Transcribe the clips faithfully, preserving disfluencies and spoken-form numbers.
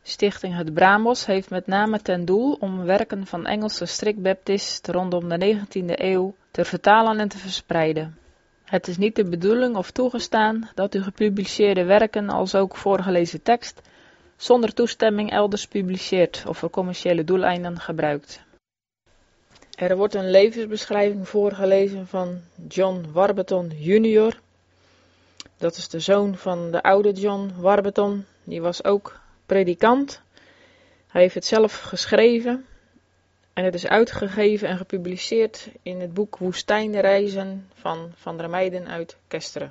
Stichting Het Bramos heeft met name ten doel om werken van Engelse strikbaptisten rondom de negentiende eeuw te vertalen en te verspreiden. Het is niet de bedoeling of toegestaan dat u gepubliceerde werken als ook voorgelezen tekst zonder toestemming elders publiceert of voor commerciële doeleinden gebruikt. Er wordt een levensbeschrijving voorgelezen van John Warburton junior Dat is de zoon van de oude John Warburton, die was ook predikant. Hij heeft het zelf geschreven en het is uitgegeven en gepubliceerd in het boek Woestijnreizen van Van der Meijden uit Kesteren.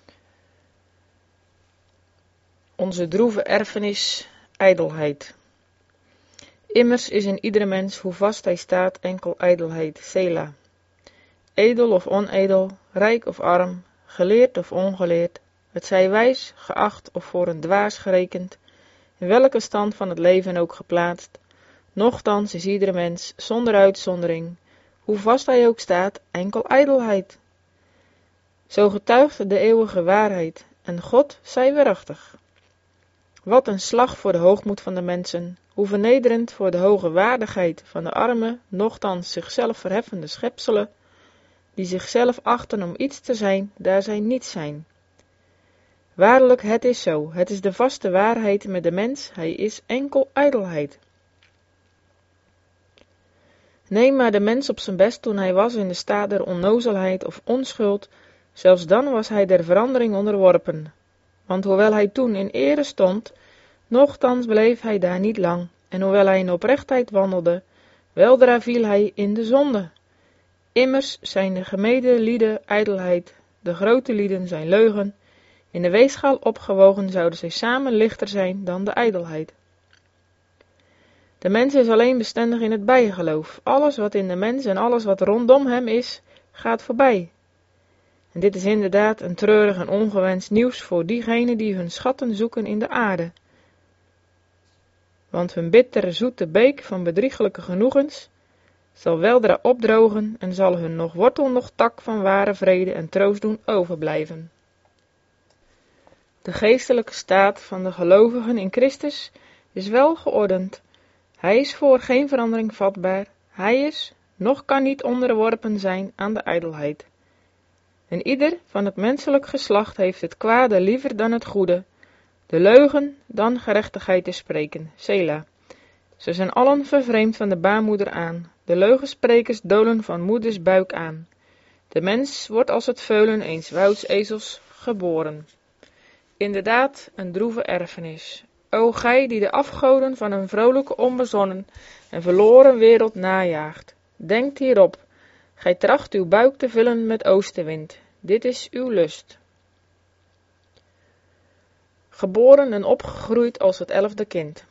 Onze droeve erfenis, ijdelheid. Immers is in iedere mens, hoe vast hij staat, enkel ijdelheid, Selah. Edel of onedel, rijk of arm, geleerd of ongeleerd, het zij wijs, geacht of voor een dwaas gerekend, in welke stand van het leven ook geplaatst, nochtans is iedere mens, zonder uitzondering, hoe vast hij ook staat, enkel ijdelheid. Zo getuigt de eeuwige waarheid, en God zij waarachtig. Wat een slag voor de hoogmoed van de mensen, hoe vernederend voor de hoge waardigheid van de arme, nochtans zichzelf verheffende schepselen, die zichzelf achten om iets te zijn, daar zij niet zijn. Waarlijk, het is zo, het is de vaste waarheid met de mens, hij is enkel ijdelheid. Neem maar de mens op zijn best toen hij was in de staat der onnozelheid of onschuld, zelfs dan was hij der verandering onderworpen. Want hoewel hij toen in ere stond, nochtans bleef hij daar niet lang, en hoewel hij in oprechtheid wandelde, weldra viel hij in de zonde. Immers zijn de gemene lieden ijdelheid, de grote lieden zijn leugen, in de weegschaal opgewogen zouden zij samen lichter zijn dan de ijdelheid. De mens is alleen bestendig in het bijgeloof, alles wat in de mens en alles wat rondom hem is, gaat voorbij. En dit is inderdaad een treurig en ongewenst nieuws voor diegenen die hun schatten zoeken in de aarde. Want hun bittere zoete beek van bedrieglijke genoegens zal weldra opdrogen en zal hun nog wortel nog tak van ware vrede en troost doen overblijven. De geestelijke staat van de gelovigen in Christus is wel geordend. Hij is voor geen verandering vatbaar. Hij is, noch kan niet onderworpen zijn aan de ijdelheid. En ieder van het menselijk geslacht heeft het kwade liever dan het goede, de leugen dan gerechtigheid te spreken, Selah. Ze zijn allen vervreemd van de baarmoeder aan, de leugensprekers dolen van moeders buik aan. De mens wordt als het veulen eens woudsezels geboren. Inderdaad, een droeve erfenis. O gij die de afgoden van een vrolijke, onbezonnen en verloren wereld najaagt, denkt hierop, gij tracht uw buik te vullen met oostenwind, dit is uw lust. Geboren en opgegroeid als het elfde kind.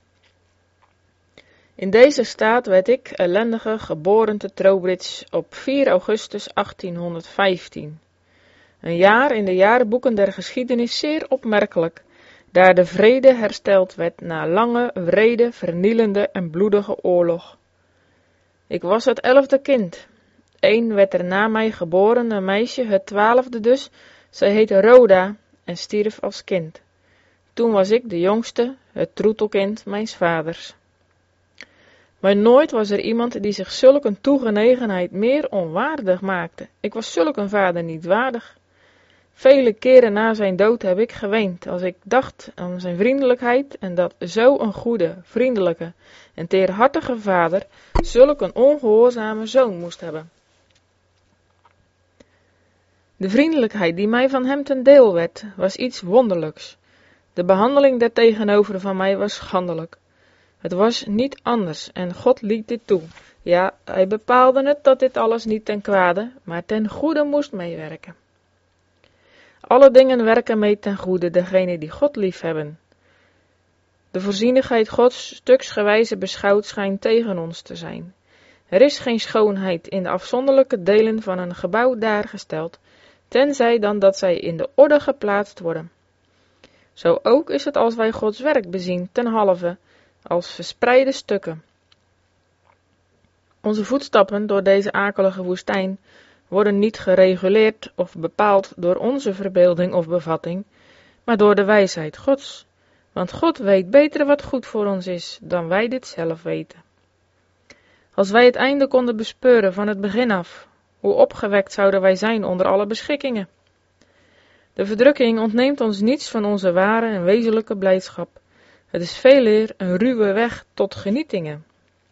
In deze staat werd ik, ellendige, geboren te Trowbridge op vier augustus achttienhonderdvijftien. Een jaar in de jaarboeken der geschiedenis zeer opmerkelijk, daar de vrede hersteld werd na lange, wrede, vernielende en bloedige oorlog. Ik was het elfde kind. Eén werd er na mij geboren, een meisje, het twaalfde dus, zij heette Rhoda en stierf als kind. Toen was ik de jongste, het troetelkind mijns vaders. Maar nooit was er iemand die zich zulk een toegenegenheid meer onwaardig maakte. Ik was zulk een vader niet waardig. Vele keren na zijn dood heb ik geweend, als ik dacht aan zijn vriendelijkheid en dat zo'n goede, vriendelijke en teerhartige vader zulk een ongehoorzame zoon moest hebben. De vriendelijkheid die mij van hem ten deel werd, was iets wonderlijks. De behandeling daartegenover van mij was schandelijk. Het was niet anders en God liet dit toe. Ja, hij bepaalde het dat dit alles niet ten kwade, maar ten goede moest meewerken. Alle dingen werken mee ten goede, degene die God liefhebben. De voorzienigheid Gods stuksgewijze beschouwd schijnt tegen ons te zijn. Er is geen schoonheid in de afzonderlijke delen van een gebouw daargesteld, tenzij dan dat zij in de orde geplaatst worden. Zo ook is het als wij Gods werk bezien ten halve, als verspreide stukken. Onze voetstappen door deze akelige woestijn worden niet gereguleerd of bepaald door onze verbeelding of bevatting, maar door de wijsheid Gods. Want God weet beter wat goed voor ons is, dan wij dit zelf weten. Als wij het einde konden bespeuren van het begin af, hoe opgewekt zouden wij zijn onder alle beschikkingen. De verdrukking ontneemt ons niets van onze ware en wezenlijke blijdschap. Het is veeleer een ruwe weg tot genietingen.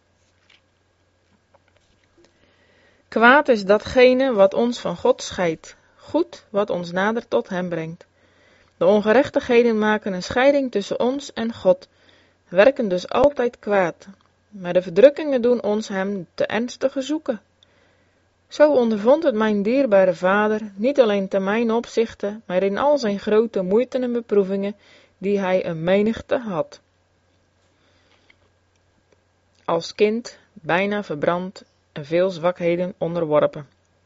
Kwaad is datgene wat ons van God scheidt, goed wat ons nader tot hem brengt. De ongerechtigheden maken een scheiding tussen ons en God, werken dus altijd kwaad. Maar de verdrukkingen doen ons hem te ernstige zoeken. Zo ondervond het mijn dierbare vader, niet alleen te mijn opzichte, maar in al zijn grote moeiten en beproevingen, die hij een menigte had. Als kind, bijna verbrand en veel zwakheden onderworpen.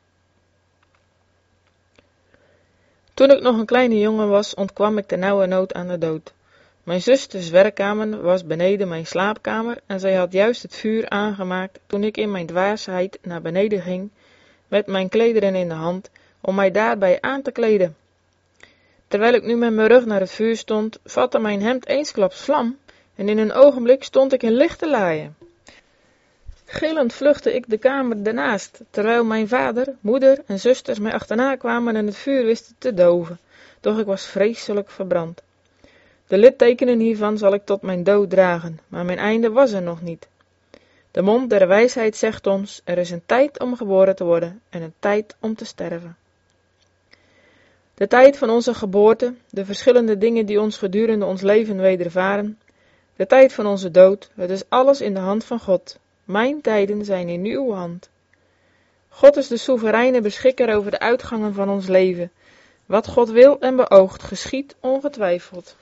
Toen ik nog een kleine jongen was, ontkwam ik ternauwernood aan de dood. Mijn zusters werkkamer was beneden mijn slaapkamer en zij had juist het vuur aangemaakt toen ik in mijn dwaasheid naar beneden ging, met mijn klederen in de hand, om mij daarbij aan te kleden. Terwijl ik nu met mijn rug naar het vuur stond, vatte mijn hemd eensklaps vlam en in een ogenblik stond ik in lichte laaien. Gillend vluchtte ik de kamer daarnaast, terwijl mijn vader, moeder en zusters mij achterna kwamen en het vuur wisten te doven, doch ik was vreselijk verbrand. De littekenen hiervan zal ik tot mijn dood dragen, maar mijn einde was er nog niet. De mond der wijsheid zegt ons, er is een tijd om geboren te worden en een tijd om te sterven. De tijd van onze geboorte, de verschillende dingen die ons gedurende ons leven wedervaren, de tijd van onze dood, het is alles in de hand van God. Mijn tijden zijn in uw hand. God is de soevereine beschikker over de uitgangen van ons leven. Wat God wil en beoogt, geschiedt ongetwijfeld.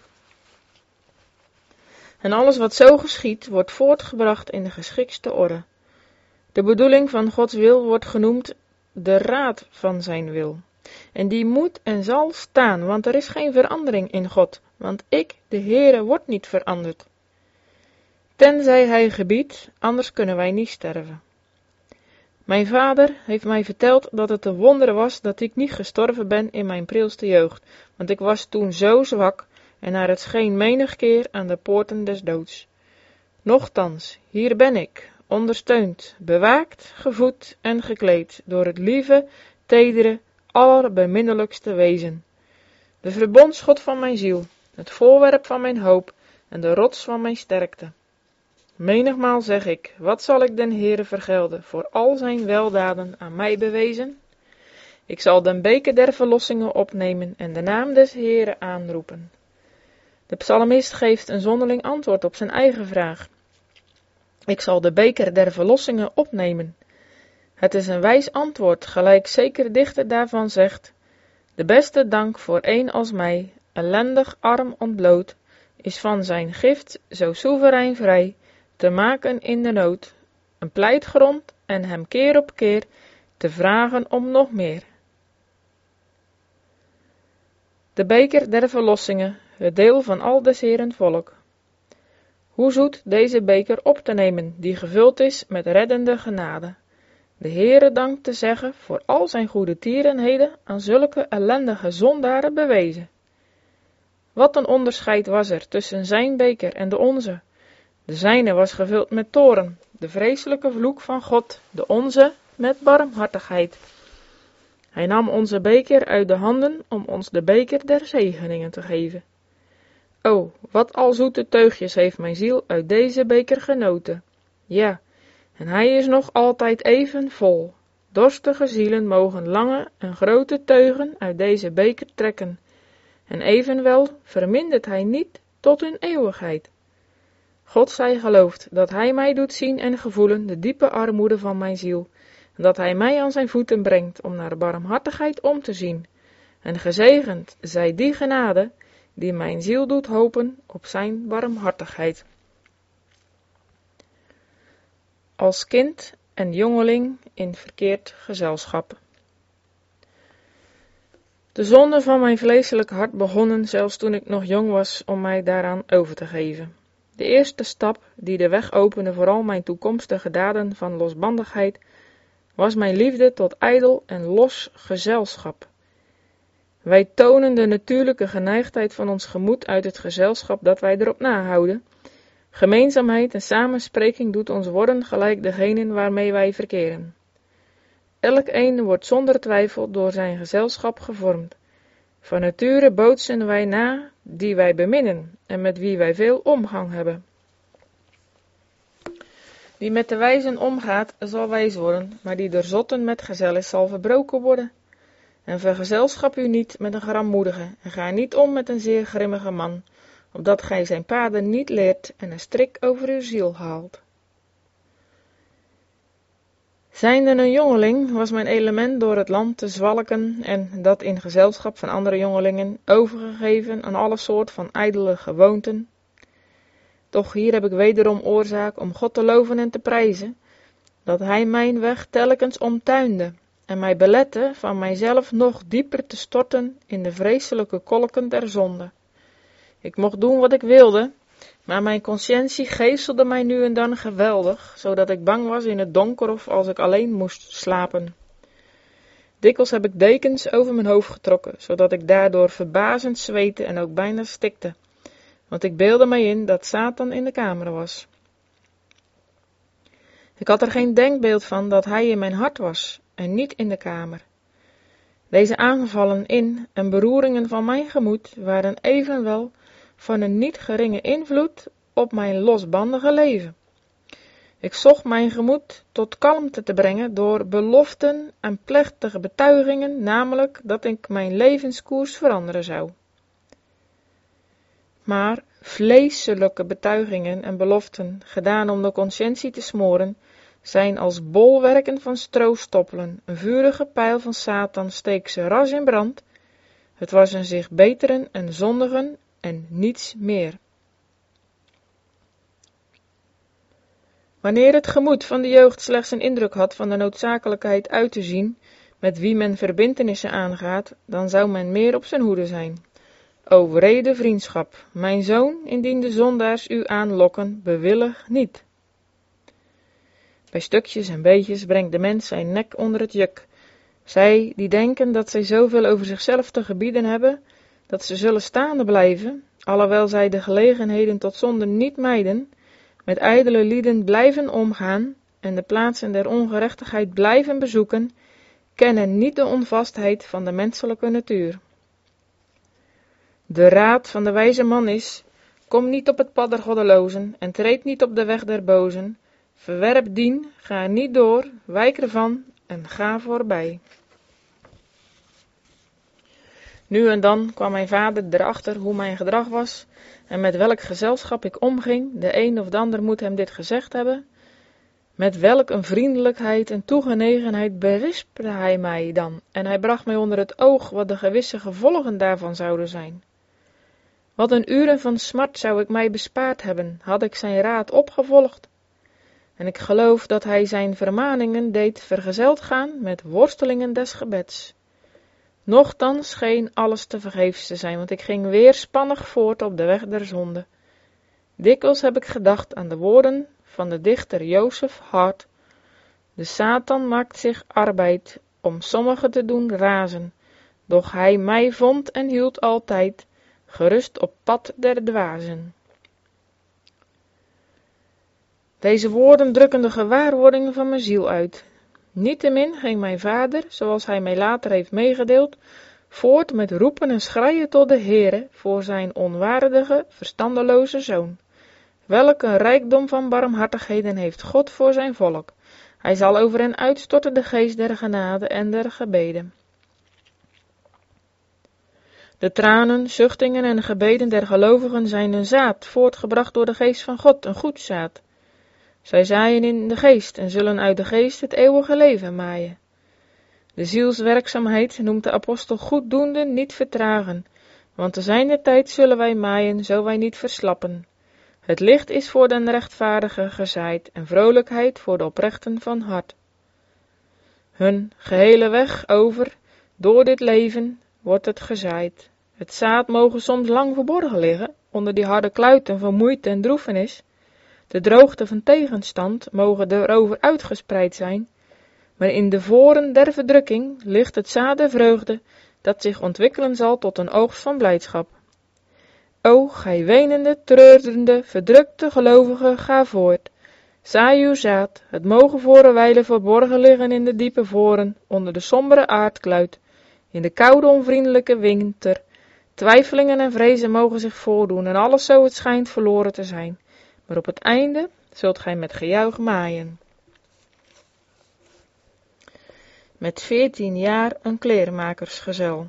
En alles wat zo geschiedt, wordt voortgebracht in de geschiktste orde. De bedoeling van Gods wil wordt genoemd de raad van zijn wil. En die moet en zal staan, want er is geen verandering in God, want ik, de Heere, word niet veranderd. Tenzij hij gebiedt, anders kunnen wij niet sterven. Mijn vader heeft mij verteld dat het een wonder was dat ik niet gestorven ben in mijn prilste jeugd, want ik was toen zo zwak en naar het scheen menig keer aan de poorten des doods. Nochtans, hier ben ik, ondersteund, bewaakt, gevoed en gekleed door het lieve, tedere, allerbeminnelijkste wezen. De verbondsgod van mijn ziel, het voorwerp van mijn hoop en de rots van mijn sterkte. Menigmaal zeg ik, wat zal ik den Heere vergelden voor al zijn weldaden aan mij bewezen? Ik zal den beker der verlossingen opnemen en de naam des Heere aanroepen. De psalmist geeft een zonderling antwoord op zijn eigen vraag. Ik zal de beker der verlossingen opnemen. Het is een wijs antwoord, gelijk zeker dichter daarvan zegt, de beste dank voor een als mij, ellendig, arm, ontbloot, is van zijn gift zo soeverein vrij, te maken in de nood, een pleitgrond en hem keer op keer te vragen om nog meer. De beker der verlossingen, het deel van al des Heeren volk. Hoe zoet deze beker op te nemen, die gevuld is met reddende genade. De Heere dank te zeggen voor al zijn goede tierenheden aan zulke ellendige zondaren bewezen. Wat een onderscheid was er tussen zijn beker en de onze. De zijne was gevuld met toorn, de vreselijke vloek van God, de onze met barmhartigheid. Hij nam onze beker uit de handen om ons de beker der zegeningen te geven. O, wat al zoete teugjes heeft mijn ziel uit deze beker genoten. Ja, en hij is nog altijd even vol. Dorstige zielen mogen lange en grote teugen uit deze beker trekken. En evenwel vermindert hij niet tot hun eeuwigheid. God zij geloofd dat hij mij doet zien en gevoelen de diepe armoede van mijn ziel, en dat hij mij aan zijn voeten brengt om naar barmhartigheid om te zien. En gezegend zij die genade, die mijn ziel doet hopen op zijn barmhartigheid. Als kind en jongeling in verkeerd gezelschap. De zonden van mijn vleeselijk hart begonnen zelfs toen ik nog jong was om mij daaraan over te geven. De eerste stap die de weg opende voor al mijn toekomstige daden van losbandigheid, was mijn liefde tot ijdel en los gezelschap. Wij tonen de natuurlijke geneigdheid van ons gemoed uit het gezelschap dat wij erop nahouden. Gemeenzaamheid en samenspreking doet ons worden gelijk degenen waarmee wij verkeren. Elk een wordt zonder twijfel door zijn gezelschap gevormd. Van nature bootsen wij na die wij beminnen en met wie wij veel omgang hebben. Wie met de wijzen omgaat, zal wijs worden, maar die door zotten met gezel is, zal verbroken worden. En vergezelschap u niet met een grammoedige, en ga niet om met een zeer grimmige man, opdat gij zijn paden niet leert en een strik over uw ziel haalt. Zijnde een jongeling was mijn element door het land te zwalken en dat in gezelschap van andere jongelingen overgegeven aan alle soort van ijdele gewoonten. Doch hier heb ik wederom oorzaak om God te loven en te prijzen, dat hij mijn weg telkens omtuinde en mij belette van mijzelf nog dieper te storten in de vreselijke kolken der zonde. Ik mocht doen wat ik wilde, maar mijn conscientie geeselde mij nu en dan geweldig, zodat ik bang was in het donker of als ik alleen moest slapen. Dikwijls heb ik dekens over mijn hoofd getrokken, zodat ik daardoor verbazend zweette en ook bijna stikte, want ik beeldde mij in dat Satan in de kamer was. Ik had er geen denkbeeld van dat hij in mijn hart was en niet in de kamer. Deze aanvallen in en beroeringen van mijn gemoed waren evenwel van een niet geringe invloed op mijn losbandige leven. Ik zocht mijn gemoed tot kalmte te brengen door beloften en plechtige betuigingen, namelijk dat ik mijn levenskoers veranderen zou. Maar vleeselijke betuigingen en beloften, gedaan om de conscientie te smoren, zijn als bolwerken van stroostoppelen. Een vurige pijl van Satan steekt ze ras in brand. Het was een zich beteren en zondigen en niets meer. Wanneer het gemoed van de jeugd slechts een indruk had van de noodzakelijkheid uit te zien met wie men verbintenissen aangaat, dan zou men meer op zijn hoede zijn. O wrede vriendschap, mijn zoon, indien de zondaars u aanlokken, bewillig niet. Bij stukjes en beetjes brengt de mens zijn nek onder het juk. Zij die denken dat zij zoveel over zichzelf te gebieden hebben, dat ze zullen staande blijven, alhoewel zij de gelegenheden tot zonde niet mijden, met ijdele lieden blijven omgaan en de plaatsen der ongerechtigheid blijven bezoeken, kennen niet de onvastheid van de menselijke natuur. De raad van de wijze man is, kom niet op het pad der goddelozen en treed niet op de weg der bozen, verwerp dien, ga niet door, wijk ervan en ga voorbij. Nu en dan kwam mijn vader erachter hoe mijn gedrag was en met welk gezelschap ik omging. De een of de ander moet hem dit gezegd hebben. Met welk een vriendelijkheid en toegenegenheid berispte hij mij dan en hij bracht mij onder het oog wat de gewisse gevolgen daarvan zouden zijn. Wat een uren van smart zou ik mij bespaard hebben, had ik zijn raad opgevolgd. En ik geloof dat hij zijn vermaningen deed vergezeld gaan met worstelingen des gebeds. Nochtans scheen alles te vergeefs te zijn, want ik ging weerspannig voort op de weg der zonde. Dikwijls heb ik gedacht aan de woorden van de dichter Joseph Hart. De Satan maakt zich arbeid om sommigen te doen razen, doch hij mij vond en hield altijd, gerust op pad der dwazen. Deze woorden drukken de gewaarwordingen van mijn ziel uit. Niettemin ging mijn vader, zoals hij mij later heeft meegedeeld, voort met roepen en schreien tot de Heere voor zijn onwaardige, verstandeloze zoon. Welk een rijkdom van barmhartigheden heeft God voor zijn volk. Hij zal over hen uitstorten de geest der genade en der gebeden. De tranen, zuchtingen en gebeden der gelovigen zijn een zaad, voortgebracht door de geest van God, een goed zaad. Zij zaaien in de geest en zullen uit de geest het eeuwige leven maaien. De zielswerkzaamheid noemt de apostel goeddoende niet vertragen, want te zijner tijd zullen wij maaien, zo wij niet verslappen. Het licht is voor den rechtvaardige gezaaid en vrolijkheid voor de oprechten van hart. Hun gehele weg over, door dit leven, wordt het gezaaid. Het zaad mogen soms lang verborgen liggen, onder die harde kluiten van moeite en droefenis. De droogte van tegenstand mogen erover uitgespreid zijn, maar in de voren der verdrukking ligt het zaad der vreugde, dat zich ontwikkelen zal tot een oogst van blijdschap. O, gij wenende, treurende, verdrukte gelovigen, ga voort. Zaai uw zaad, het mogen voor een wijle verborgen liggen in de diepe voren, onder de sombere aardkluit, in de koude onvriendelijke winter. Twijfelingen en vrezen mogen zich voordoen en alles zo het schijnt verloren te zijn. Maar op het einde zult gij met gejuich maaien. Met veertien jaar een kleermakersgezel.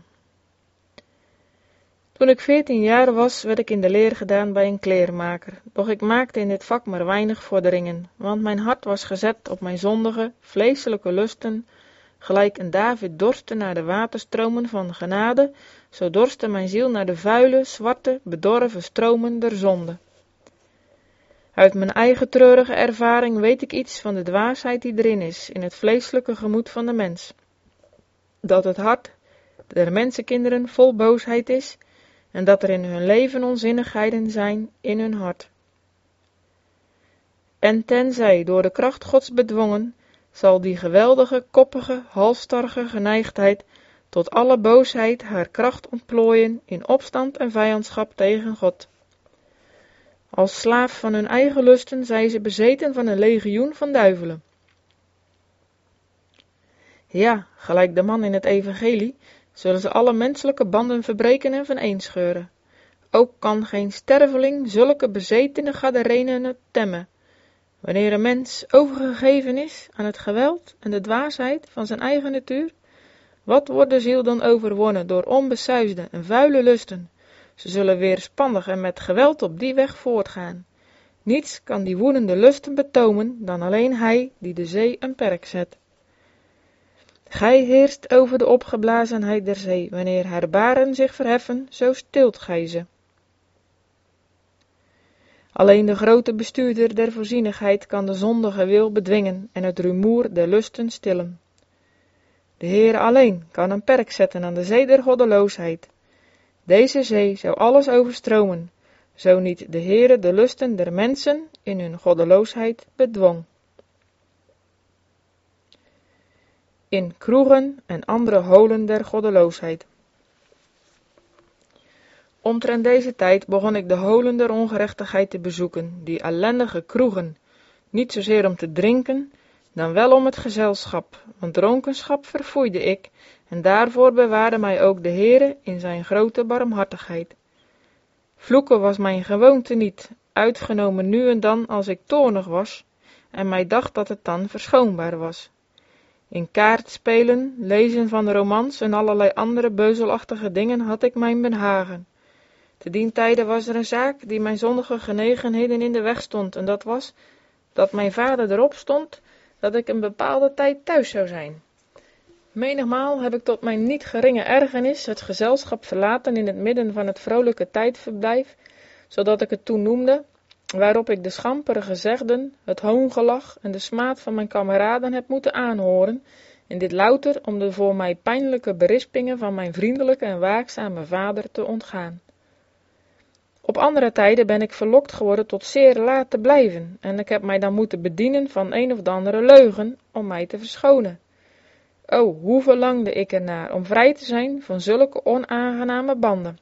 Toen ik veertien jaar was, werd ik in de leer gedaan bij een kleermaker, doch ik maakte in dit vak maar weinig vorderingen, want mijn hart was gezet op mijn zondige, vleeselijke lusten, gelijk een David dorstte naar de waterstromen van genade, zo dorstte mijn ziel naar de vuile, zwarte, bedorven stromen der zonde. Uit mijn eigen treurige ervaring weet ik iets van de dwaasheid die erin is, in het vleeselijke gemoed van de mens. Dat het hart der mensenkinderen vol boosheid is, en dat er in hun leven onzinnigheden zijn in hun hart. En tenzij door de kracht Gods bedwongen, zal die geweldige, koppige, halsstarrige geneigdheid tot alle boosheid haar kracht ontplooien in opstand en vijandschap tegen God. Als slaaf van hun eigen lusten zijn ze bezeten van een legioen van duivelen. Ja, gelijk de man in het evangelie, zullen ze alle menselijke banden verbreken en vaneenscheuren. Ook kan geen sterveling zulke bezetene gadarenen temmen. Wanneer een mens overgegeven is aan het geweld en de dwaasheid van zijn eigen natuur, wat wordt de ziel dan overwonnen door onbesuisde en vuile lusten? Ze zullen weerspannig en met geweld op die weg voortgaan. Niets kan die woedende lusten betomen dan alleen hij die de zee een perk zet. Gij heerst over de opgeblazenheid der zee, wanneer haar baren zich verheffen, zo stilt gij ze. Alleen de grote bestuurder der voorzienigheid kan de zondige wil bedwingen en het rumoer der lusten stillen. De Heere alleen kan een perk zetten aan de zee der goddeloosheid. Deze zee zou alles overstromen, zo niet de Heere de lusten der mensen in hun goddeloosheid bedwong. In kroegen en andere holen der goddeloosheid. Omtrent deze tijd begon ik de holen der ongerechtigheid te bezoeken, die ellendige kroegen, niet zozeer om te drinken, dan wel om het gezelschap, want dronkenschap verfoeide ik, en daarvoor bewaarde mij ook de Heere in zijn grote barmhartigheid. Vloeken was mijn gewoonte niet, uitgenomen nu en dan als ik toornig was, en mij dacht dat het dan verschoonbaar was. In kaartspelen, lezen van romans en allerlei andere beuzelachtige dingen had ik mijn behagen. Te dien tijde was er een zaak die mijn zondige genegenheden in de weg stond, en dat was, dat mijn vader erop stond, dat ik een bepaalde tijd thuis zou zijn. Menigmaal heb ik tot mijn niet geringe ergernis het gezelschap verlaten in het midden van het vrolijke tijdverblijf, zodat ik het toen noemde, waarop ik de schampere gezegden, het hoongelach en de smaad van mijn kameraden heb moeten aanhoren, en dit louter om de voor mij pijnlijke berispingen van mijn vriendelijke en waakzame vader te ontgaan. Op andere tijden ben ik verlokt geworden tot zeer laat te blijven, en ik heb mij dan moeten bedienen van een of andere leugen om mij te verschonen. O, hoe verlangde ik ernaar om vrij te zijn van zulke onaangename banden.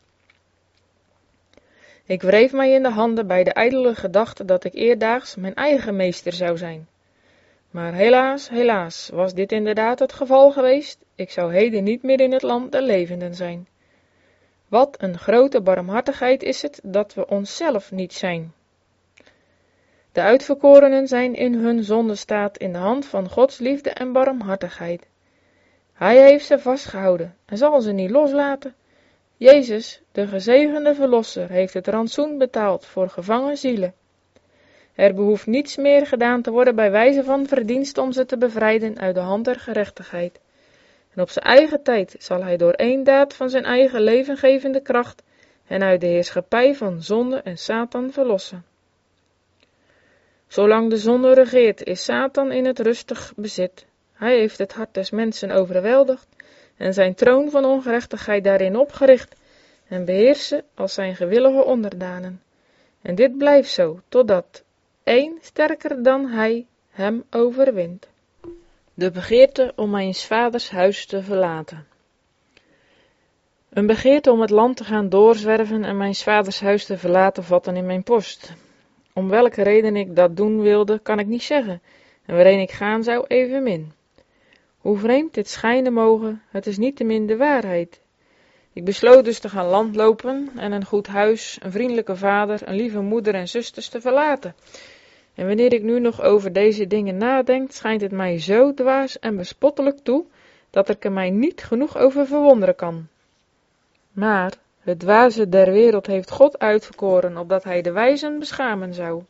Ik wreef mij in de handen bij de ijdele gedachte dat ik eerdaags mijn eigen meester zou zijn. Maar helaas, helaas, was dit inderdaad het geval geweest, ik zou heden niet meer in het land der levenden zijn. Wat een grote barmhartigheid is het dat we onszelf niet zijn. De uitverkorenen zijn in hun zondestaat in de hand van Gods liefde en barmhartigheid. Hij heeft ze vastgehouden en zal ze niet loslaten. Jezus, de gezegende verlosser, heeft het rantsoen betaald voor gevangen zielen. Er behoeft niets meer gedaan te worden bij wijze van verdienst om ze te bevrijden uit de hand der gerechtigheid. En op zijn eigen tijd zal hij door één daad van zijn eigen levengevende kracht hen uit de heerschappij van zonde en Satan verlossen. Zolang de zonde regeert, is Satan in het rustig bezit. Hij heeft het hart des mensen overweldigd en zijn troon van ongerechtigheid daarin opgericht en beheerst ze als zijn gewillige onderdanen. En dit blijft zo, totdat één sterker dan hij hem overwint. De begeerte om mijn vaders huis te verlaten. Een begeerte om het land te gaan doorzwerven en mijn vaders huis te verlaten vatten in mijn post. Om welke reden ik dat doen wilde, kan ik niet zeggen, en waarheen ik gaan zou evenmin. Hoe vreemd dit schijnen moge, het is niettemin de waarheid. Ik besloot dus te gaan landlopen en een goed huis, een vriendelijke vader, een lieve moeder en zusters te verlaten. En wanneer ik nu nog over deze dingen nadenk, schijnt het mij zo dwaas en bespottelijk toe, dat ik er mij niet genoeg over verwonderen kan. Maar het dwaze der wereld heeft God uitverkoren, opdat hij de wijzen beschamen zou.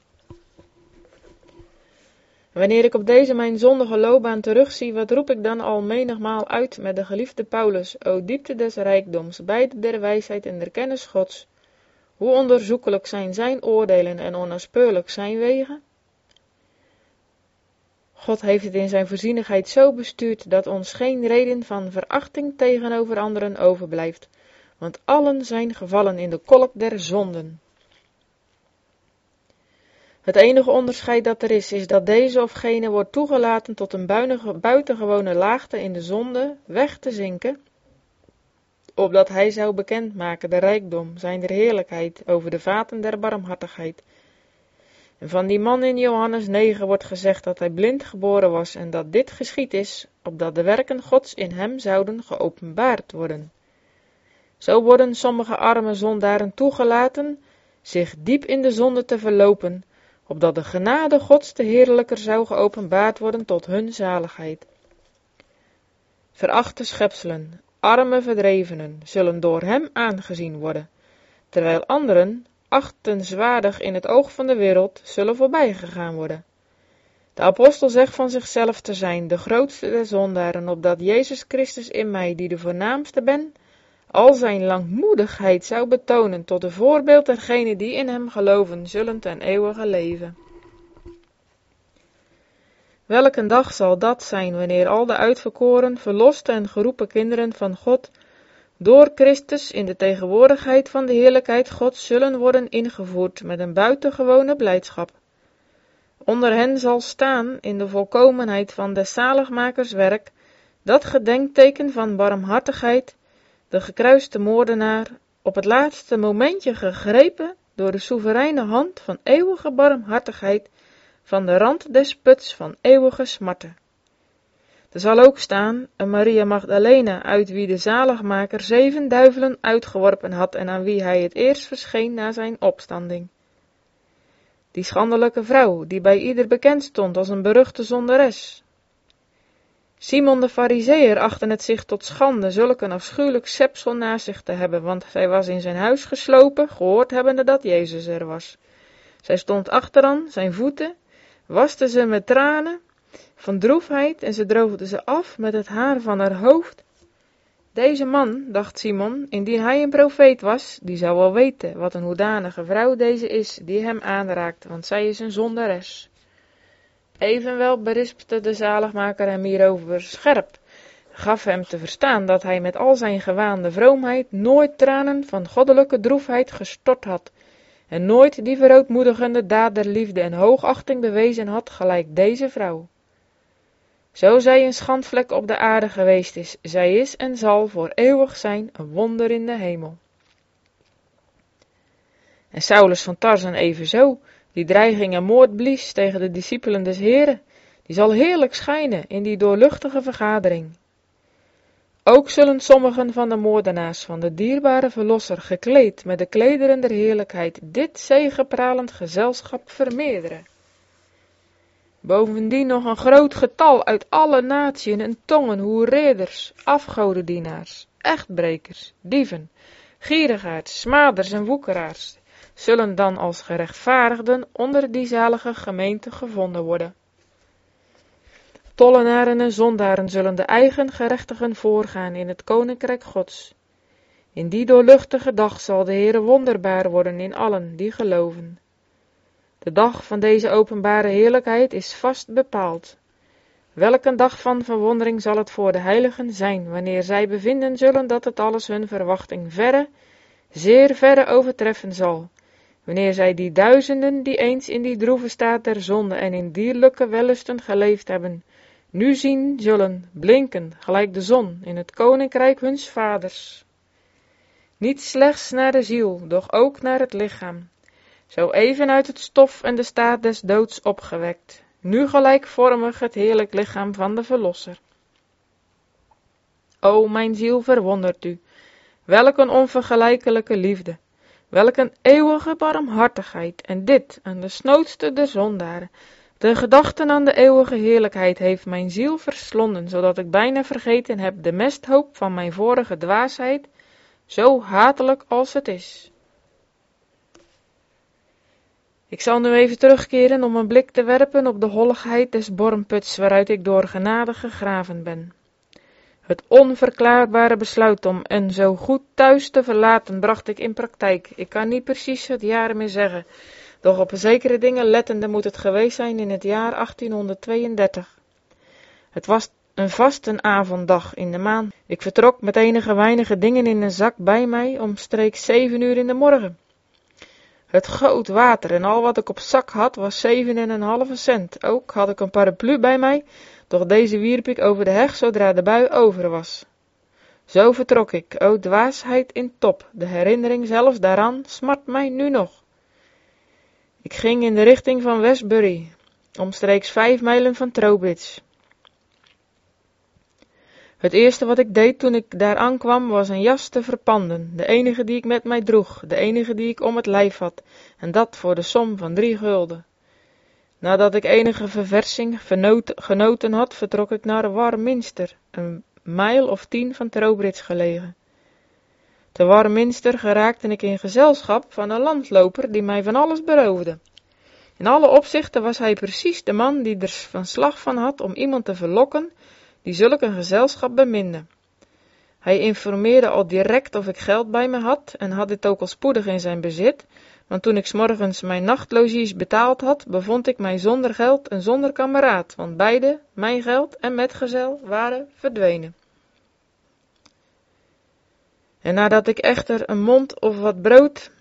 Wanneer ik op deze mijn zondige loopbaan terugzie, wat roep ik dan al menigmaal uit met de geliefde Paulus, o diepte des rijkdoms, beide der wijsheid en der kennis Gods. Hoe onderzoekelijk zijn zijn oordelen en onnaspeurlijk zijn wegen? God heeft het in zijn voorzienigheid zo bestuurd, dat ons geen reden van verachting tegenover anderen overblijft, want allen zijn gevallen in de kolk der zonden. Het enige onderscheid dat er is, is dat deze of gene wordt toegelaten tot een buitengewone laagte in de zonde weg te zinken, opdat hij zou bekendmaken de rijkdom zijner heerlijkheid over de vaten der barmhartigheid. En van die man in Johannes negen wordt gezegd dat hij blind geboren was en dat dit geschied is, opdat de werken Gods in hem zouden geopenbaard worden. Zo worden sommige arme zondaren toegelaten zich diep in de zonde te verlopen, opdat de genade Gods te heerlijker zou geopenbaard worden tot hun zaligheid. Verachte schepselen, arme verdrevenen, zullen door hem aangezien worden, terwijl anderen, achtenswaardig in het oog van de wereld, zullen voorbijgegaan worden. De apostel zegt van zichzelf te zijn de grootste der zondaren, opdat Jezus Christus in mij, die de voornaamste ben, al zijn langmoedigheid zou betonen tot een voorbeeld dergenen die in hem geloven, zullen ten eeuwige leven. Welk een dag zal dat zijn, wanneer al de uitverkoren, verloste en geroepen kinderen van God, door Christus in de tegenwoordigheid van de heerlijkheid Gods zullen worden ingevoerd met een buitengewone blijdschap. Onder hen zal staan, in de volkomenheid van des zaligmakers werk, dat gedenkteken van barmhartigheid, de gekruiste moordenaar, op het laatste momentje gegrepen door de soevereine hand van eeuwige barmhartigheid, van de rand des puts van eeuwige smarten. Er zal ook staan een Maria Magdalena, uit wie de zaligmaker zeven duivelen uitgeworpen had en aan wie hij het eerst verscheen na zijn opstanding. Die schandelijke vrouw, die bij ieder bekend stond als een beruchte zonderes. Simon de Farizeeër achtte het zich tot schande zulk een afschuwelijk schepsel naast zich te hebben, want zij was in zijn huis geslopen, gehoord hebbende dat Jezus er was. Zij stond achteraan zijn voeten, waste ze met tranen van droefheid en ze droogde ze af met het haar van haar hoofd. Deze man, dacht Simon, indien hij een profeet was, die zou wel weten wat een hoedanige vrouw deze is die hem aanraakt, want zij is een zonderes. Evenwel berispte de zaligmaker hem hierover scherp, gaf hem te verstaan dat hij met al zijn gewaande vroomheid nooit tranen van goddelijke droefheid gestort had, en nooit die verootmoedigende daad der liefde en hoogachting bewezen had gelijk deze vrouw. Zo zij een schandvlek op de aarde geweest is, zij is en zal voor eeuwig zijn een wonder in de hemel. En Saulus van Tarsen evenzo, die dreiging en moord blies tegen de discipelen des Heren, die zal heerlijk schijnen in die doorluchtige vergadering. Ook zullen sommigen van de moordenaars van de dierbare verlosser, gekleed met de klederen der heerlijkheid, dit zegepralend gezelschap vermeerderen. Bovendien nog een groot getal uit alle natieën en tongen, hoereerders, afgodendienaars, echtbrekers, dieven, gierigaards, smaders en woekeraars, zullen dan als gerechtvaardigden onder die zalige gemeente gevonden worden. Tollenaren en zondaren zullen de eigen gerechtigen voorgaan in het koninkrijk Gods. In die doorluchtige dag zal de Heere wonderbaar worden in allen die geloven. De dag van deze openbare heerlijkheid is vast bepaald. Welk een dag van verwondering zal het voor de heiligen zijn, wanneer zij bevinden zullen dat het alles hun verwachting verre, zeer verre overtreffen zal, wanneer zij die duizenden die eens in die droeve staat der zonde en in dierlijke wellusten geleefd hebben, nu zien zullen blinken gelijk de zon in het koninkrijk huns vaders. Niet slechts naar de ziel, doch ook naar het lichaam. Zo even uit het stof en de staat des doods opgewekt, nu gelijkvormig het heerlijk lichaam van de Verlosser. O, mijn ziel verwondert u, welk een onvergelijkelijke liefde, welk een eeuwige barmhartigheid, en dit aan de snoodste der zondaren. De gedachten aan de eeuwige heerlijkheid heeft mijn ziel verslonden, zodat ik bijna vergeten heb de mesthoop van mijn vorige dwaasheid, zo hatelijk als het is. Ik zal nu even terugkeren om een blik te werpen op de holligheid des bormputs waaruit ik door genade gegraven ben. Het onverklaarbare besluit om een zo goed thuis te verlaten bracht ik in praktijk. Ik kan niet precies het jaar meer zeggen, doch op zekere dingen lettende moet het geweest zijn in het jaar achttienhonderdtweeëndertig. Het was een vastenavonddag in de maand. Ik vertrok met enige weinige dingen in een zak bij mij omstreeks zeven uur in de morgen. Het goot water en al wat ik op zak had was zeven en een halve cent. Ook had ik een paraplu bij mij, doch deze wierp ik over de heg zodra de bui over was. Zo vertrok ik, o dwaasheid in top, de herinnering zelfs daaraan smart mij nu nog. Ik ging in de richting van Westbury, omstreeks vijf mijlen van Trowbridge. Het eerste wat ik deed toen ik daar aankwam was een jas te verpanden, de enige die ik met mij droeg, de enige die ik om het lijf had, en dat voor de som van drie gulden. Nadat ik enige verversing genoten had, vertrok ik naar Warminster, een mijl of tien van Trowbridge gelegen. Te Warminster geraakte ik in gezelschap van een landloper die mij van alles beroofde. In alle opzichten was hij precies de man die er van slag van had om iemand te verlokken die zulk een gezelschap beminde. Hij informeerde al direct of ik geld bij me had en had dit ook al spoedig in zijn bezit, want toen ik 's morgens mijn nachtlogies betaald had, bevond ik mij zonder geld en zonder kameraad, want beide, mijn geld en metgezel, waren verdwenen. En nadat ik echter een mond of wat brood,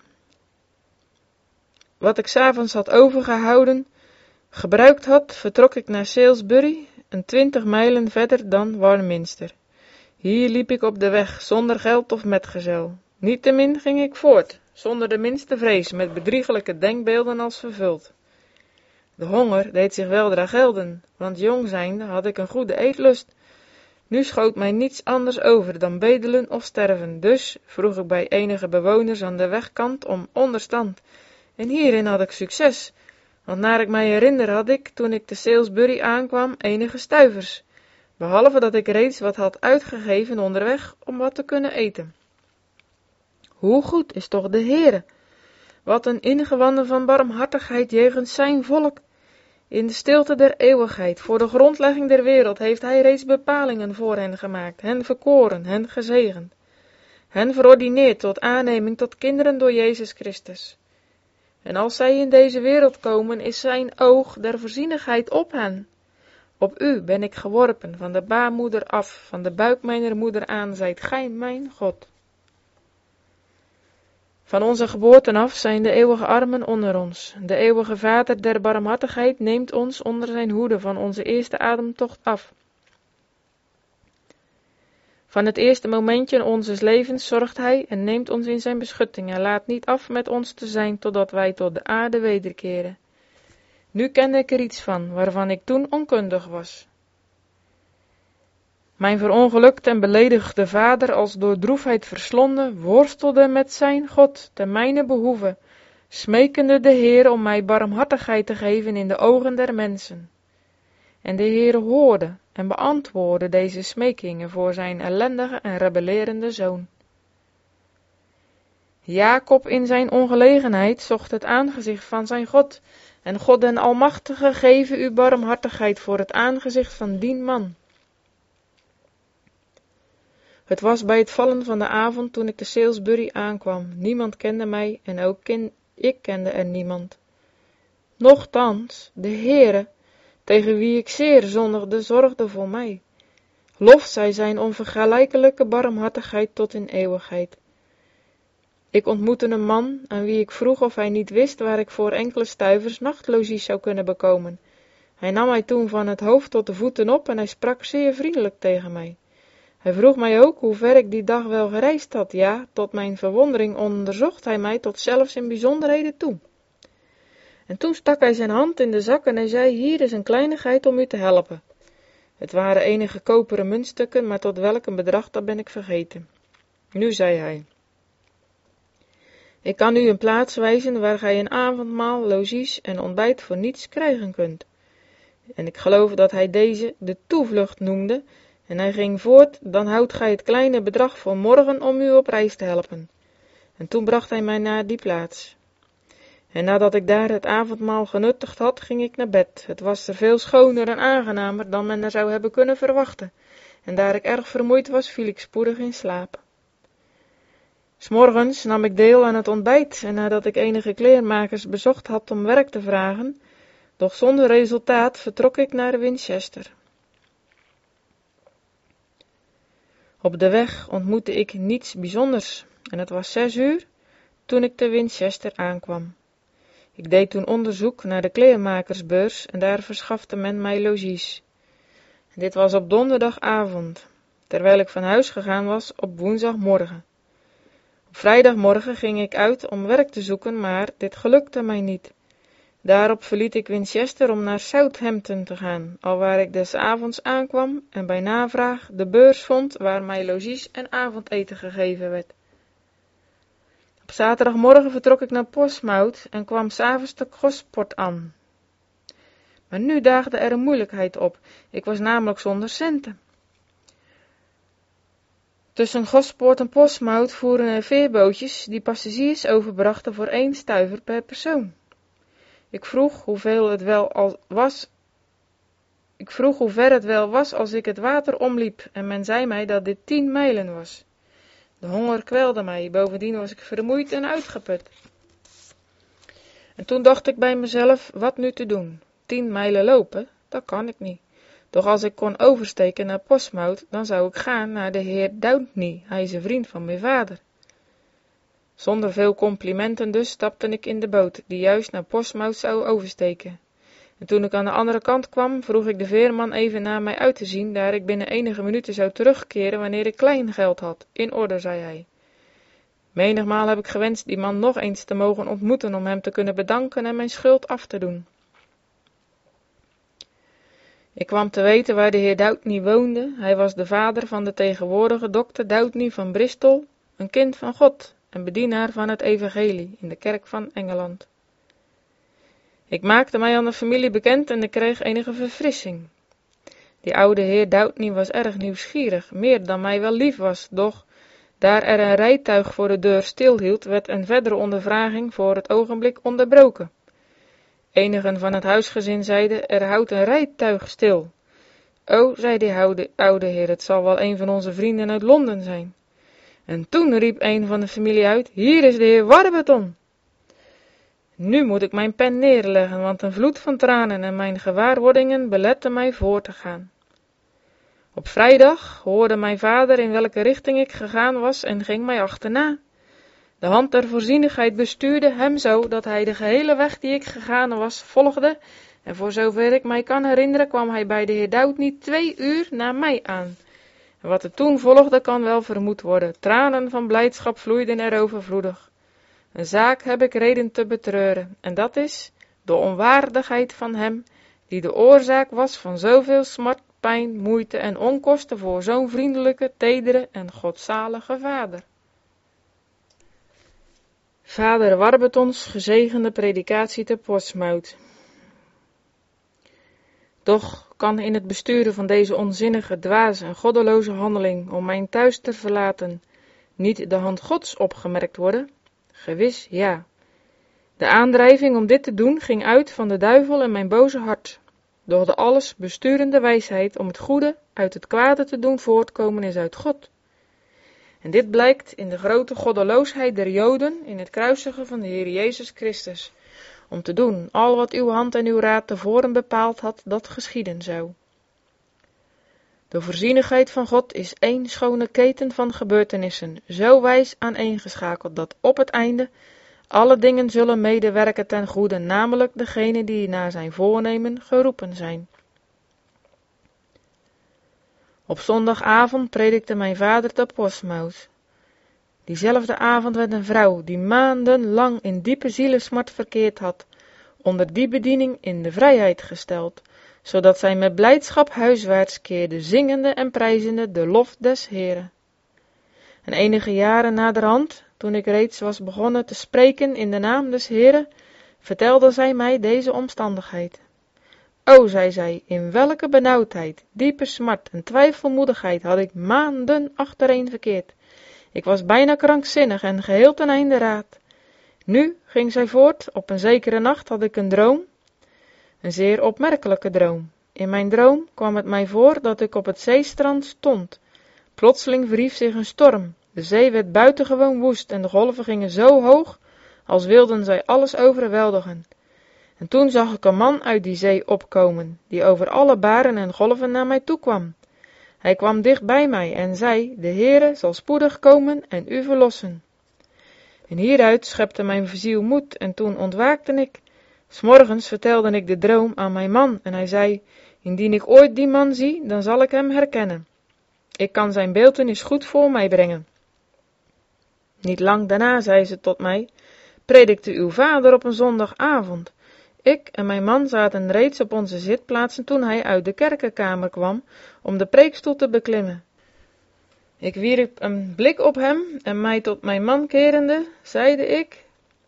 wat ik 's avonds had overgehouden, gebruikt had, vertrok ik naar Salisbury, een twintig mijlen verder dan Warminster. Hier liep ik op de weg, zonder geld of metgezel. Niettemin ging ik voort, zonder de minste vrees, met bedriegelijke denkbeelden als vervuld. De honger deed zich weldra gelden, want jong zijnde had ik een goede eetlust. Nu schoot mij niets anders over dan bedelen of sterven, dus vroeg ik bij enige bewoners aan de wegkant om onderstand. En hierin had ik succes, want naar ik mij herinner had ik, toen ik te Salisbury aankwam, enige stuivers, behalve dat ik reeds wat had uitgegeven onderweg om wat te kunnen eten. Hoe goed is toch de Heere! Wat een ingewanden van barmhartigheid jegens zijn volk! In de stilte der eeuwigheid, voor de grondlegging der wereld, heeft hij reeds bepalingen voor hen gemaakt, hen verkoren, hen gezegend, hen verordineerd tot aanneming tot kinderen door Jezus Christus. En als zij in deze wereld komen, is zijn oog der voorzienigheid op hen. Op u ben ik geworpen, van de baarmoeder af, van de buik mijner moeder aan, zijt gij mijn God. Van onze geboorten af zijn de eeuwige armen onder ons. De eeuwige Vader der barmhartigheid neemt ons onder zijn hoede van onze eerste ademtocht af. Van het eerste momentje onzes levens zorgt hij en neemt ons in zijn beschutting en laat niet af met ons te zijn totdat wij tot de aarde wederkeren. Nu kende ik er iets van, waarvan ik toen onkundig was. Mijn verongelukte en beledigde vader, als door droefheid verslonden, worstelde met zijn God ten mijne behoeve, smekende de Heer om mij barmhartigheid te geven in de ogen der mensen. En de Heer hoorde en beantwoordde deze smekingen voor zijn ellendige en rebellerende zoon. Jacob in zijn ongelegenheid zocht het aangezicht van zijn God, en God den Almachtige geven u barmhartigheid voor het aangezicht van dien man. Het was bij het vallen van de avond toen ik te Salisbury aankwam. Niemand kende mij en ook ken, ik kende er niemand. Nochtans, de Heere, tegen wie ik zeer zondigde, zorgde voor mij. Lof zij zijn onvergelijkelijke barmhartigheid tot in eeuwigheid. Ik ontmoette een man aan wie ik vroeg of hij niet wist waar ik voor enkele stuivers nachtlogies zou kunnen bekomen. Hij nam mij toen van het hoofd tot de voeten op en hij sprak zeer vriendelijk tegen mij. Hij vroeg mij ook hoe ver ik die dag wel gereisd had. Ja, tot mijn verwondering onderzocht hij mij tot zelfs in bijzonderheden toe. En toen stak hij zijn hand in de zak en hij zei, hier is een kleinigheid om u te helpen. Het waren enige koperen muntstukken, maar tot welk een bedrag, dat ben ik vergeten. Nu zei hij, ik kan u een plaats wijzen waar gij een avondmaal, logies en ontbijt voor niets krijgen kunt. En ik geloof dat hij deze de toevlucht noemde, en hij ging voort, dan houdt gij het kleine bedrag voor morgen om u op reis te helpen. En toen bracht hij mij naar die plaats. En nadat ik daar het avondmaal genuttigd had, ging ik naar bed. Het was er veel schoner en aangenamer dan men er zou hebben kunnen verwachten. En daar ik erg vermoeid was, viel ik spoedig in slaap. 'S Morgens nam ik deel aan het ontbijt en nadat ik enige kleermakers bezocht had om werk te vragen, doch zonder resultaat, vertrok ik naar Winchester. Op de weg ontmoette ik niets bijzonders en het was zes uur toen ik te Winchester aankwam. Ik deed toen onderzoek naar de kleermakersbeurs en daar verschafte men mij logies. Dit was op donderdagavond, terwijl ik van huis gegaan was op woensdagmorgen. Op vrijdagmorgen ging ik uit om werk te zoeken, maar dit gelukte mij niet. Daarop verliet ik Winchester om naar Southampton te gaan, alwaar ik des avonds aankwam en bij navraag de beurs vond waar mij logies en avondeten gegeven werd. Op zaterdagmorgen vertrok ik naar Portsmouth en kwam 's avonds te Gosport aan. Maar nu daagde er een moeilijkheid op, ik was namelijk zonder centen. Tussen Gosport en Portsmouth voeren er veerbootjes die passagiers overbrachten voor één stuiver per persoon. Ik vroeg hoeveel het wel al was. Ik vroeg hoe ver het wel was als ik het water omliep en men zei mij dat dit tien mijlen was. De honger kwelde mij, bovendien was ik vermoeid en uitgeput. En toen dacht ik bij mezelf, wat nu te doen? Tien mijlen lopen, dat kan ik niet. Doch als ik kon oversteken naar Portsmouth, dan zou ik gaan naar de heer Downey, hij is een vriend van mijn vader. Zonder veel complimenten dus stapte ik in de boot, die juist naar Portsmouth zou oversteken. En toen ik aan de andere kant kwam, vroeg ik de veerman even naar mij uit te zien, daar ik binnen enige minuten zou terugkeren wanneer ik klein geld had. In orde, zei hij. Menigmaal heb ik gewenst die man nog eens te mogen ontmoeten om hem te kunnen bedanken en mijn schuld af te doen. Ik kwam te weten waar de heer Downey woonde. Hij was de vader van de tegenwoordige dokter Downey van Bristol, een kind van God en bedienaar van het evangelie in de kerk van Engeland. Ik maakte mij aan de familie bekend en ik kreeg enige verfrissing. Die oude heer Downey was erg nieuwsgierig, meer dan mij wel lief was, doch daar er een rijtuig voor de deur stilhield, werd een verdere ondervraging voor het ogenblik onderbroken. Enigen van het huisgezin zeiden, er houdt een rijtuig stil. O, zei die oude, oude heer, het zal wel een van onze vrienden uit Londen zijn. En toen riep een van de familie uit, hier is de heer Warburton. Nu moet ik mijn pen neerleggen, want een vloed van tranen en mijn gewaarwordingen beletten mij voor te gaan. Op vrijdag hoorde mijn vader in welke richting ik gegaan was en ging mij achterna. De hand der voorzienigheid bestuurde hem zo, dat hij de gehele weg die ik gegaan was, volgde, en voor zover ik mij kan herinneren, kwam hij bij de heer Downey twee uur na mij aan. En wat er toen volgde, kan wel vermoed worden. Tranen van blijdschap vloeiden er overvloedig. Een zaak heb ik reden te betreuren, en dat is de onwaardigheid van hem, die de oorzaak was van zoveel smart, pijn, moeite en onkosten voor zo'n vriendelijke, tedere en godzalige vader. Vader Warburtons gezegende predikatie te Portsmouth. Doch kan in het besturen van deze onzinnige, dwaze en goddeloze handeling om mijn thuis te verlaten niet de hand Gods opgemerkt worden? Gewis ja. De aandrijving om dit te doen ging uit van de duivel en mijn boze hart. Doch de alles besturende wijsheid om het goede uit het kwade te doen voortkomen is uit God. En dit blijkt in de grote goddeloosheid der Joden in het kruisigen van de Heer Jezus Christus, om te doen al wat uw hand en uw raad tevoren bepaald had dat geschieden zou. De voorzienigheid van God is één schone keten van gebeurtenissen, zo wijs aaneengeschakeld dat op het einde alle dingen zullen medewerken ten goede, namelijk degenen die naar zijn voornemen geroepen zijn. Op zondagavond predikte mijn vader te Portsmouth. Diezelfde avond werd een vrouw, die maandenlang in diepe zielesmart verkeerd had, onder die bediening in de vrijheid gesteld, zodat zij met blijdschap huiswaarts keerde, zingende en prijzende de lof des Heeren. En enige jaren naderhand, toen ik reeds was begonnen te spreken in de naam des Heeren, vertelde zij mij deze omstandigheid. O, zei zij, in welke benauwdheid, diepe smart en twijfelmoedigheid had ik maanden achtereen verkeerd. Ik was bijna krankzinnig en geheel ten einde raad. Nu, ging zij voort, op een zekere nacht had ik een droom, een zeer opmerkelijke droom. In mijn droom kwam het mij voor dat ik op het zeestrand stond. Plotseling verhief zich een storm. De zee werd buitengewoon woest en de golven gingen zo hoog, als wilden zij alles overweldigen. En toen zag ik een man uit die zee opkomen, die over alle baren en golven naar mij toe kwam. Hij kwam dicht bij mij en zei, de Heere zal spoedig komen en u verlossen. En hieruit schepte mijn ziel moed en toen ontwaakte ik. 'S Morgens vertelde ik de droom aan mijn man en hij zei, indien ik ooit die man zie, dan zal ik hem herkennen. Ik kan zijn beeltenis goed voor mij brengen. Niet lang daarna zei ze tot mij, predikte uw vader op een zondagavond. Ik en mijn man zaten reeds op onze zitplaatsen toen hij uit de kerkenkamer kwam om de preekstoel te beklimmen. Ik wierp een blik op hem en mij tot mijn man kerende, zeide ik,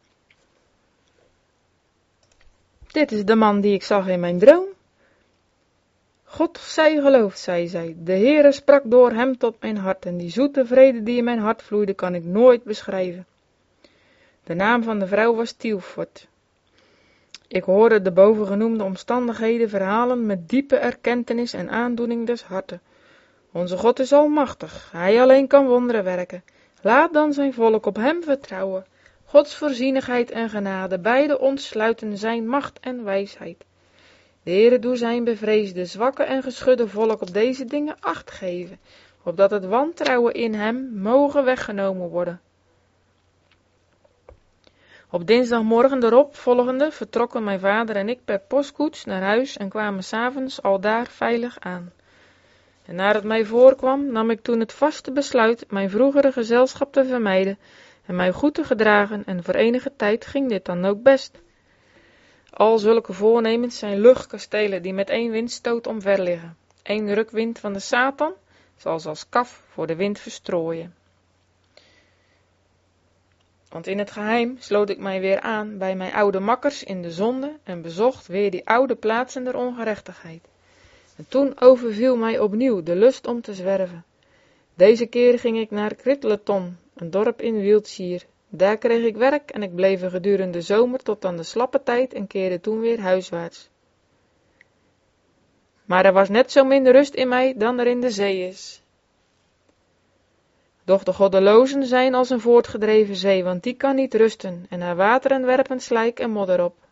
dit is de man die ik zag in mijn droom. God zij geloofd, zei zij, de Heere sprak door hem tot mijn hart en die zoete vrede die in mijn hart vloeide kan ik nooit beschrijven. De naam van de vrouw was Tilford. Ik hoorde de bovengenoemde omstandigheden verhalen met diepe erkentenis en aandoening des harten. Onze God is almachtig, hij alleen kan wonderen werken. Laat dan zijn volk op hem vertrouwen. Gods voorzienigheid en genade, beide ontsluiten zijn macht en wijsheid. De Heere doe zijn bevreesde, zwakke en geschudde volk op deze dingen acht geven, opdat het wantrouwen in hem mogen weggenomen worden. Op dinsdagmorgen erop volgende vertrokken mijn vader en ik per postkoets naar huis en kwamen 's avonds aldaar veilig aan. En naar het mij voorkwam, nam ik toen het vaste besluit mijn vroegere gezelschap te vermijden en mij goed te gedragen en voor enige tijd ging dit dan ook best. Al zulke voornemens zijn luchtkastelen die met één windstoot omver liggen. Eén rukwind van de Satan zal ze als kaf voor de wind verstrooien. Want in het geheim sloot ik mij weer aan bij mijn oude makkers in de zonde en bezocht weer die oude plaatsen der ongerechtigheid. En toen overviel mij opnieuw de lust om te zwerven. Deze keer ging ik naar Critleton, een dorp in Wiltshire. Daar kreeg ik werk en ik bleef er gedurende de zomer tot aan de slappe tijd en keerde toen weer huiswaarts. Maar er was net zo min rust in mij dan er in de zee is. Doch de goddelozen zijn als een voortgedreven zee, want die kan niet rusten en haar wateren werpen slijk en modder op.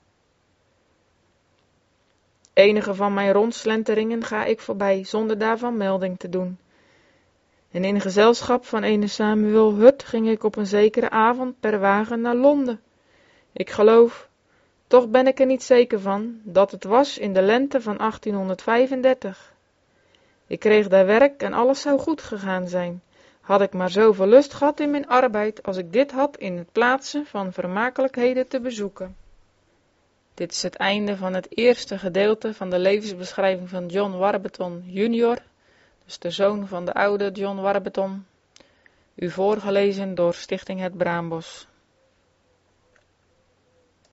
Enige van mijn rondslenteringen ga ik voorbij, zonder daarvan melding te doen. En in gezelschap van ene Samuel Hurt ging ik op een zekere avond per wagen naar Londen. Ik geloof, toch ben ik er niet zeker van, dat het was in de lente van achttienhonderdvijfendertig. Ik kreeg daar werk en alles zou goed gegaan zijn. Had ik maar zoveel lust gehad in mijn arbeid als ik dit had in het plaatsen van vermakelijkheden te bezoeken. Dit is het einde van het eerste gedeelte van de levensbeschrijving van John Warburton junior, dus de zoon van de oude John Warburton, u voorgelezen door Stichting Het Braambos.